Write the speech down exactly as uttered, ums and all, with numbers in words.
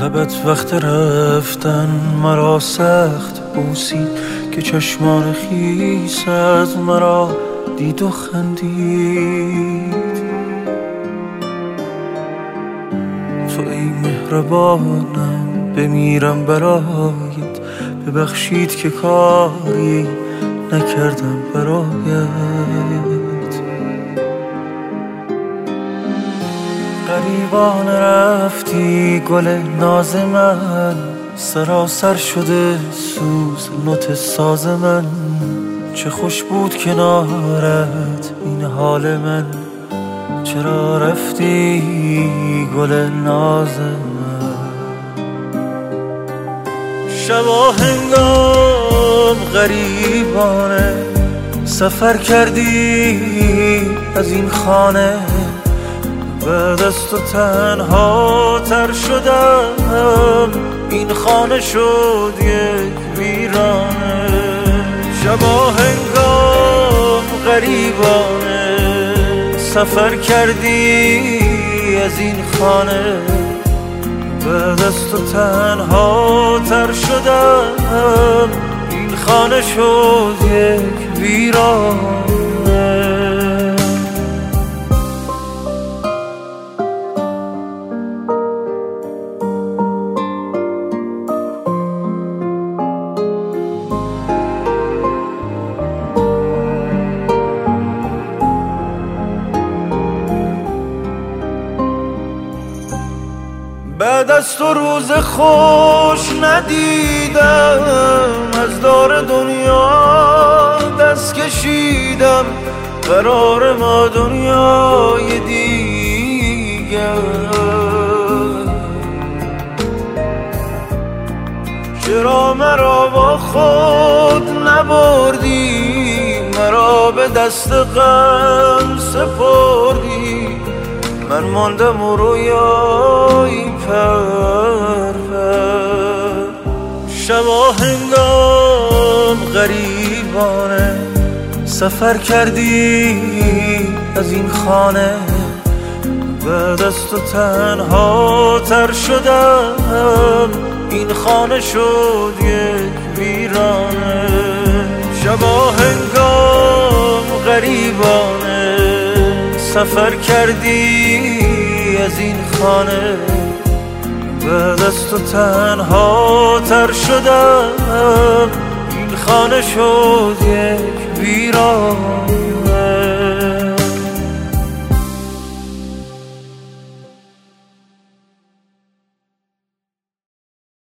لبت وقت رفتن مرا سخت بوسید که چشمان خیس از مرا دید و خندید. تو ای مهربانم بمیرم برایت، ببخشید که کاری نکردم برایت. غریبانه رفتی گل ناز من، سراسر شده سوز نوت ساز من. چه خوش بود کنارت این حال من، چرا رفتی گل ناز من. شبا هنگام غریبانه سفر کردی از این خانه، بعد از تو تنها تر شدم، این خانه شد یک ویرانه. شبا هنگام غریبانه سفر کردی از این خانه، بعد از تو تنها تر شدم، این خانه شد یک ویرانه. بعد از تو روز خوش ندیدم، از دار دنیا دست کشیدم، قرار ما دنیای دیگر. چرا مرا با خود نبردی، مرا به دست غم سپردی، من ماندم و رویایی پر پر. شبا هنگام غریبانه سفر کردی از این خانه، بعد از تو تنها تر شدم، این خانه شد یک ویرانه. شبا هنگام غریبانه سفر کردی از این خانه، بعد از تو تنها تر شدم، این خانه شد یک ویرانه.